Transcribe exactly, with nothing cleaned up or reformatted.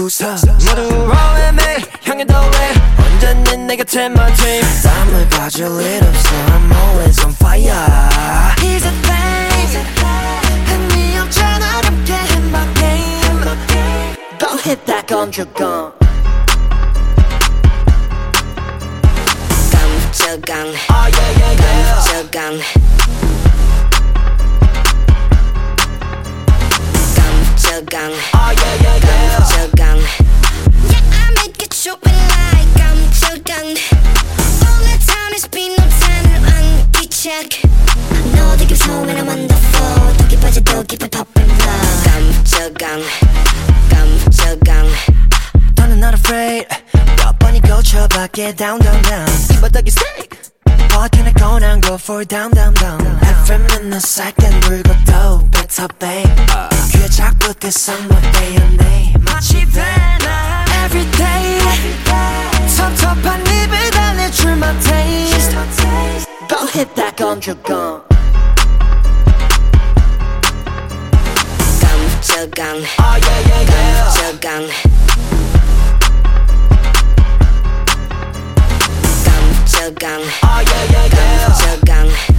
웃어 모두 rolling 향해 더해 언제니 내 곁에만 dream 땀을 가질 일 없어 I'm always on fire He's a thing 흥미없잖아 함께 in my game Go hit that 건조건 깜짝강 Oh yeah yeah yeah 깜짝강 깜짝강 Oh yeah yeah yeah 깜짝강 Yeah I make it shopping like 깜짝강 All the time is been no time 안 귀찮게 너 되게 무서워 when I'm on the floor 더 깊어져 더 깊어 popping love 깜짝강 깜짝강 너는 not afraid 몇 번이 고쳐밖에 down down down 이 바닥이 steak What can I go now go for down down down 에프엠은 너 살땐 불고 또 better babe 귀에 자꾸 그 song 너 빼어내 마치 venom Everyday 텁텁한 입을 달래줄 my taste Go hit that 건조건 깜짝강 Oh yeah yeah yeah 깜짝강 깜짝강 Oh yeah yeah yeah 깜짝강